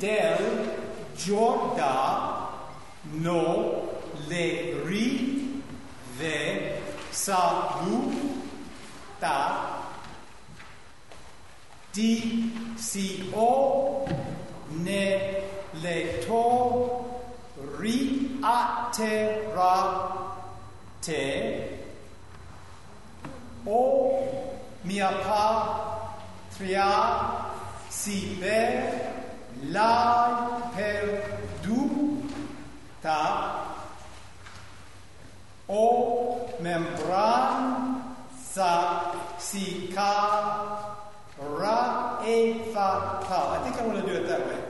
del Giorda no le rive saluta di cio ne le to riaterate o mia patria si per la perduta o membranza si cara e fatal. I think I want to do it that way.